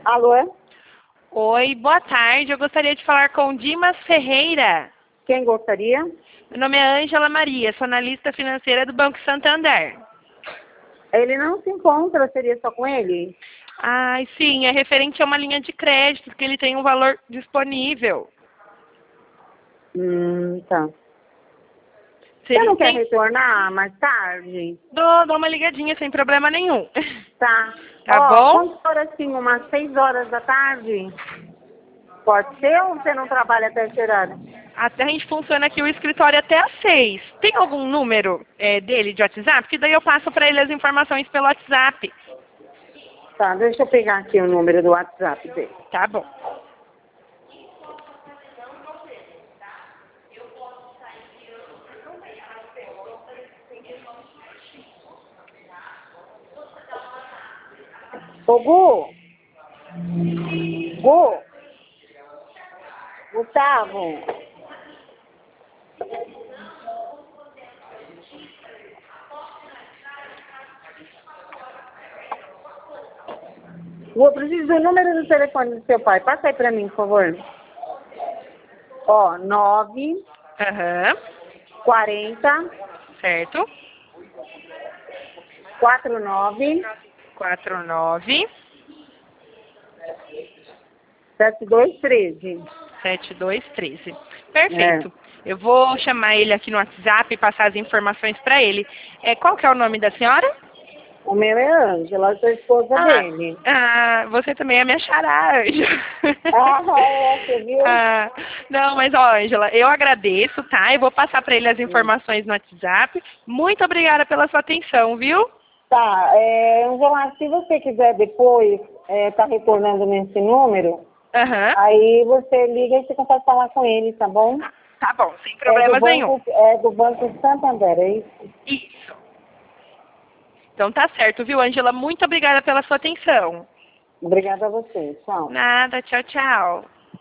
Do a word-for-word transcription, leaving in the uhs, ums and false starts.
Alô? Oi, boa tarde. Eu gostaria de falar com Dimas Ferreira. Quem gostaria? Meu nome é Ângela Maria, sou analista financeira do Banco Santander. Ele não se encontra, seria só com ele? Ai, sim, é referente a uma linha de crédito, que ele tem um valor disponível. Hum, tá. Você Seria, não quer tem, retornar mais tarde? dou, dou uma ligadinha sem problema nenhum. Tá. Tá Ó, bom? quantas horas assim? Umas seis horas da tarde? Pode ser ou você não trabalha até esse horário? Até a gente funciona aqui o escritório até às seis. Tem algum número é, dele de WhatsApp? Que daí eu passo para ele as informações pelo WhatsApp. Tá, deixa eu pegar aqui o número do WhatsApp dele. Tá bom. Ô, Gu! Gu! Gustavo! Gu, eu preciso do número do telefone do seu pai. Passa aí pra mim, por favor. Ó, nove Aham. quarenta Certo. quarenta e nove Quatro nove setenta e dois treze. sete dois treze. Perfeito. Eu vou chamar ele aqui no WhatsApp e passar as informações para ele. É, qual que é o nome da senhora? O meu é Ângela, eu sou esposa Ah, dele. ah, você também é minha xará, Ângela. Ah, é, você viu? Ah, não, mas ó, Ângela, eu agradeço, tá? Eu vou passar para ele as informações no WhatsApp. Muito obrigada pela sua atenção, viu? Tá, é, Angela, se você quiser depois é, tá retornando nesse número, Aham. aí você liga e você consegue falar com ele, tá bom? Tá bom, sem É do problemas nenhum. Banco, é do Banco Santander, é isso? Isso. Então tá certo, viu, Ângela? Muito obrigada pela sua atenção. Obrigada a você, tchau. Nada, tchau, tchau.